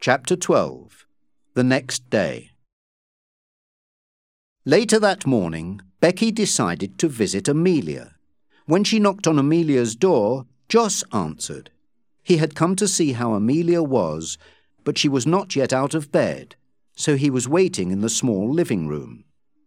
Chapter 12. The Next Day. Later that morning, Becky decided to visit Amelia. When she knocked on Amelia's door, Jos answered. He had come to see how Amelia was, but she was not yet out of bed, so he was waiting in the small living room.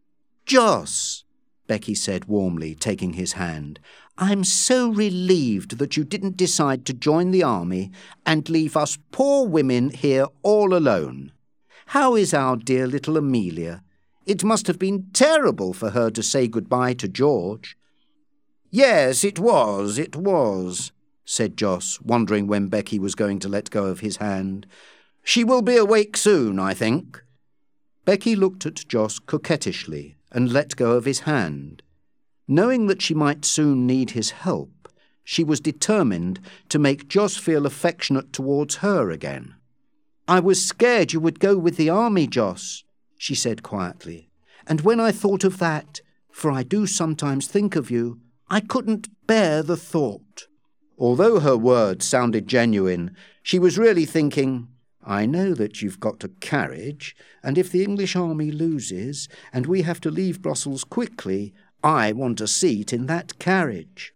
"Jos," Becky said warmly, taking his hand, "I'm so relieved that you didn't decide to join the army and leave us poor women here all alone. How is our dear little Amelia? It must have been terrible for her to say goodbye to George." "Yes, it was," said Jos, wondering when Becky was going to let go of his hand. "She will be awake soon, I think." Becky looked at Jos coquettishly and let go of his hand. Knowing that she might soon need his help, she was determined to make Jos feel affectionate towards her again. "I was scared you would go with the army, Jos," she said quietly, "and when I thought of that, for I do sometimes think of you, I couldn't bear the thought." Although her words sounded genuine, she was really thinking, "I know that you've got a carriage, and if the English army loses, and we have to leave Brussels quickly, I want a seat in that carriage."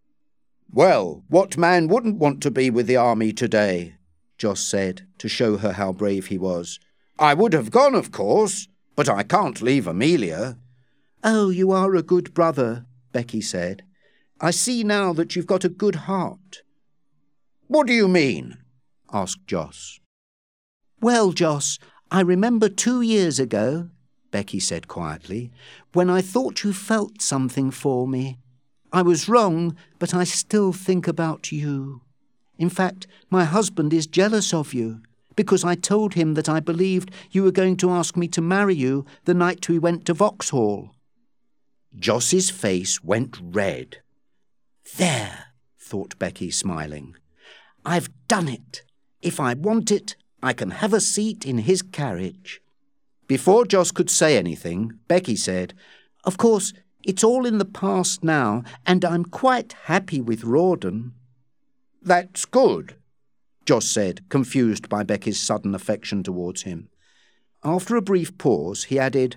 "Well, what man wouldn't want to be with the army today?" Jos said, to show her how brave he was. "I would have gone, of course, but I can't leave Amelia." "Oh, you are a good brother," Becky said. "I see now that you've got a good heart." "What do you mean?" asked Jos. "Well, Jos, I remember 2 years ago," Becky said quietly, "when I thought you felt something for me. I was wrong, but I still think about you. In fact, my husband is jealous of you, because I told him that I believed you were going to ask me to marry you the night we went to Vauxhall." Jos's face went red. "There," thought Becky, smiling. "I've done it. If I want it, I can have a seat in his carriage." Before Jos could say anything, Becky said, "Of course, it's all in the past now, and I'm quite happy with Rawdon." "That's good," Jos said, confused by Becky's sudden affection towards him. After a brief pause, he added,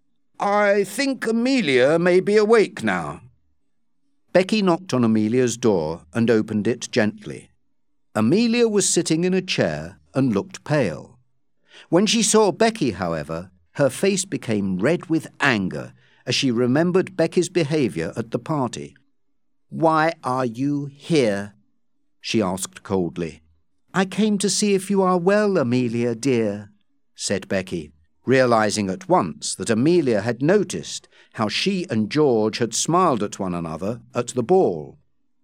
"I think Amelia may be awake now." Becky knocked on Amelia's door and opened it gently. Amelia was sitting in a chair and looked pale. When she saw Becky, however, her face became red with anger as she remembered Becky's behaviour at the party. "Why are you here?" she asked coldly. "I came to see if you are well, Amelia, dear," said Becky, realising at once that Amelia had noticed how she and George had smiled at one another at the ball.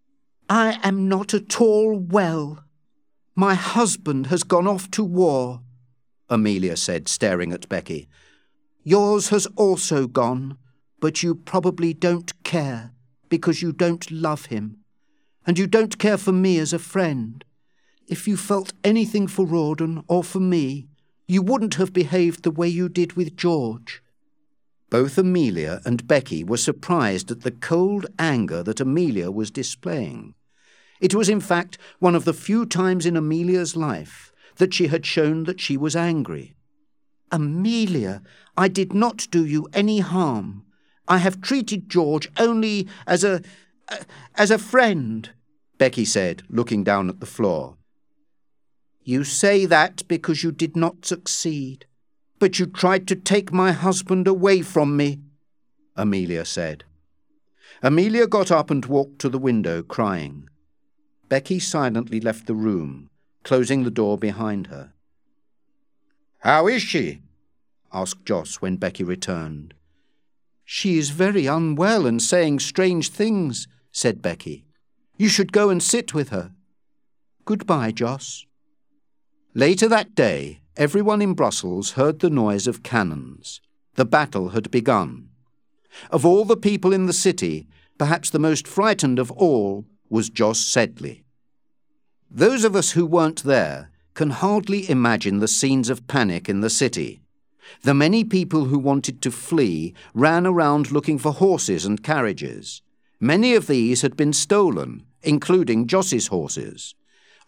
"I am not at all well. My husband has gone off to war," Amelia said, staring at Becky. "Yours has also gone, but you probably don't care because you don't love him, and you don't care for me as a friend. If you felt anything for Rawdon or for me, you wouldn't have behaved the way you did with George." Both Amelia and Becky were surprised at the cold anger that Amelia was displaying. It was in fact one of the few times in Amelia's life that she had shown that she was angry. "Amelia, I did not do you any harm. I have treated George only as a friend," Becky said, looking down at the floor. "You say that because you did not succeed, but you tried to take my husband away from me," Amelia said. Amelia got up and walked to the window, crying. Becky silently left the room, closing the door behind her. "How is she?" asked Jos when Becky returned. "She is very unwell and saying strange things," said Becky. "You should go and sit with her. Goodbye, Jos." Later that day, everyone in Brussels heard the noise of cannons. The battle had begun. Of all the people in the city, perhaps the most frightened of all was Jos Sedley. Those of us who weren't there can hardly imagine the scenes of panic in the city. The many people who wanted to flee ran around looking for horses and carriages. Many of these had been stolen, including Jos's horses.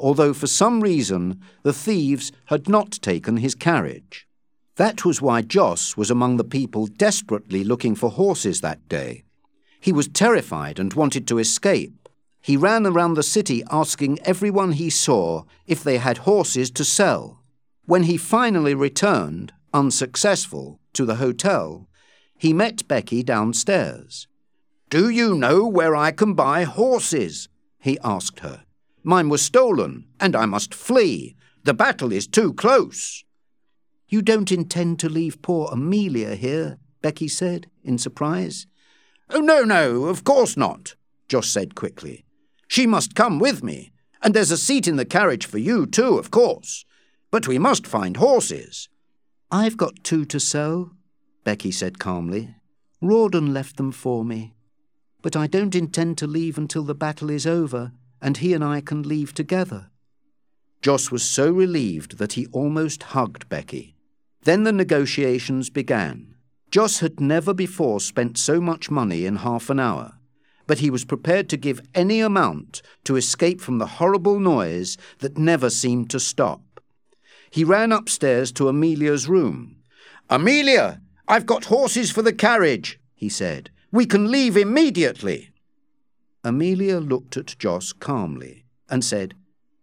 although for some reason the thieves had not taken his carriage. That was why Jos was among the people desperately looking for horses that day. He was terrified and wanted to escape. He ran around the city asking everyone he saw if they had horses to sell. When he finally returned, unsuccessful, to the hotel, he met Becky downstairs. "Do you know where I can buy horses?" he asked her. "Mine was stolen, and I must flee. The battle is too close." "You don't intend to leave poor Amelia here?" Becky said, in surprise. "Oh, no, of course not," Jos said quickly. "She must come with me, and there's a seat in the carriage for you too, of course. But we must find horses." "I've got 2 to sell," Becky said calmly. "Rawdon left them for me. But I don't intend to leave until the battle is over, and he and I can leave together." Jos was so relieved that he almost hugged Becky. Then the negotiations began. Jos had never before spent so much money in half an hour, but he was prepared to give any amount to escape from the horrible noise that never seemed to stop. He ran upstairs to Amelia's room. "Amelia, I've got horses for the carriage," he said. "We can leave immediately." Amelia looked at Jos calmly and said,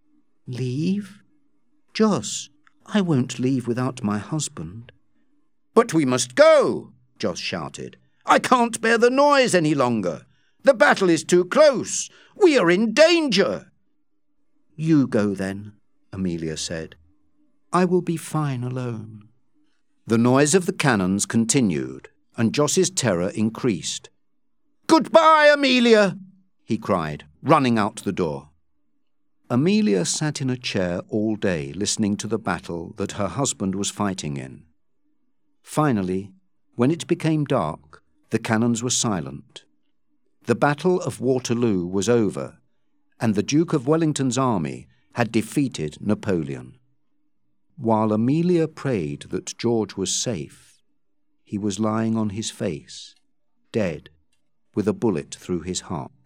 "Leave? Jos, I won't leave without my husband." "But we must go," Jos shouted. "I can't bear the noise any longer. The battle is too close. We are in danger." "You go then," Amelia said. "I will be fine alone." The noise of the cannons continued, and Jos's terror increased. "Goodbye, Amelia!" he cried, running out the door. Amelia sat in a chair all day listening to the battle that her husband was fighting in. Finally, when it became dark, the cannons were silent. The Battle of Waterloo was over, and the Duke of Wellington's army had defeated Napoleon. While Amelia prayed that George was safe, he was lying on his face, dead, with a bullet through his heart.